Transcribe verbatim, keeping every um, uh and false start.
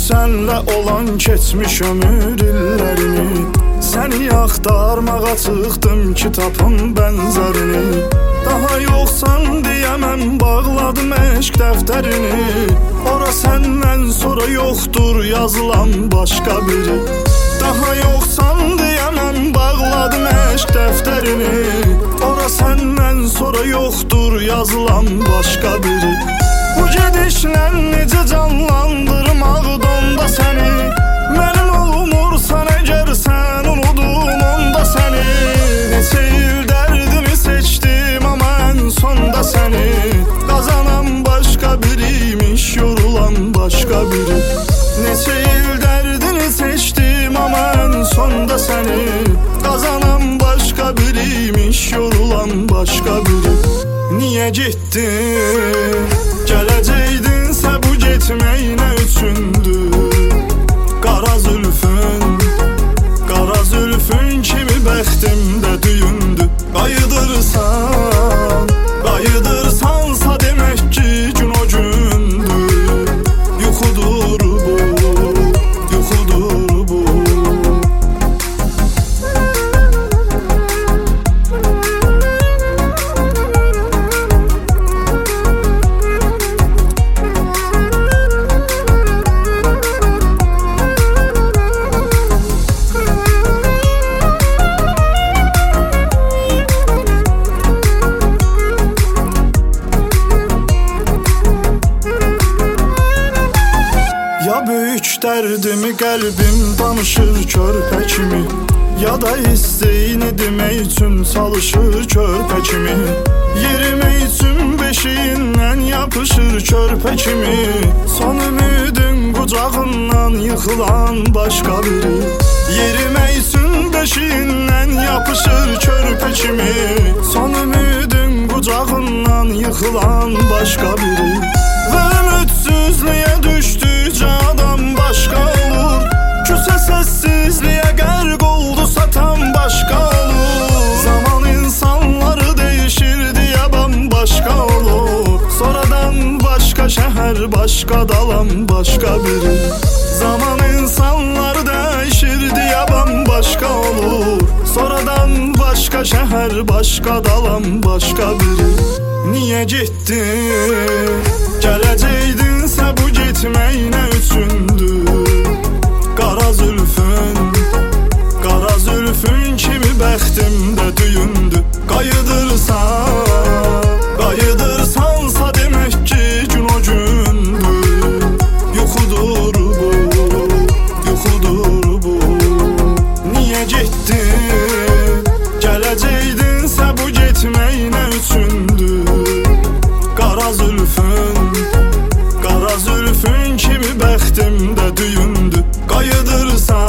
Sənlə olan keçmiş ömür illərini, səni axtarmağa çıxdım ki tapım bənzərini. Daha yoxsan deyəməm, bağladım eşq dəftərini. Ora səndən sonra yoxdur yazılan başqa biri. Daha yoxsan deyəməm, bağladım eşq dəftərini. Ora səndən sonra yoxdur yazılan başqa biri. Bu gedişlə necə canlandırmaq onda səni, mənim olmursan əgər sən unudum onda səni. Neçə il dərdimi seçdim amma ən sonda səni, qazanan başqa biriymiş, yorulan başqa biri. Neçə il dərdini seçdim amma ən sonda səni, qazanan başqa biriymiş, yorulan başqa biri. Niyə getdin? Gələcəkdinsə bu getmək nə üçündür? Qara zülfün, qara zülfün kimi bəxtimdə düyündü. Qayıdırsan, qayıdırsansa demək ki gün o gündür. Yuxudur bu, yuxudur bu. Ya böyük dərdimi qəlbim danışır körpə kimi, ya da istəyini demək üçün çalışır körpə kimi. Yerimək üçün beşiyindən yapışır körpə kimi. Son ümidin qucağından yıxılan başqa biri. Yerimək üçün beşiyindən yapışır körpə kimi. Son ümidin qucağından yıxılan başqa biri. Və ümidsizliyə düşdükcə adam başqa olur. Küsə səssizliyə qərq oldu satan başqa olur. Zaman insanları dəyişir deyə bambaşqa olur. Sonradan başqa şəhər, başqa dalan başqa biri. Zaman insanları dəyişir deyə bambaşqa olur. Sonradan başqa şəhər, başqa dalan başqa biri. Niyə getdin? Gələcəkdinsə bu getmək nə üçündür? Qara zülfün, qara zülfün kimi bəxtimdə düyündü. Qayıdırsan, qayıdırsansa demək ki gün o gündür. Yuxudur bu, yuxudur bu. Niyə getdin? Gələcəkdinsə bu getmək nə üçündür? Qara zülfün, qara zülfün kimi bəxtimdə düyündü. Qayıdırsan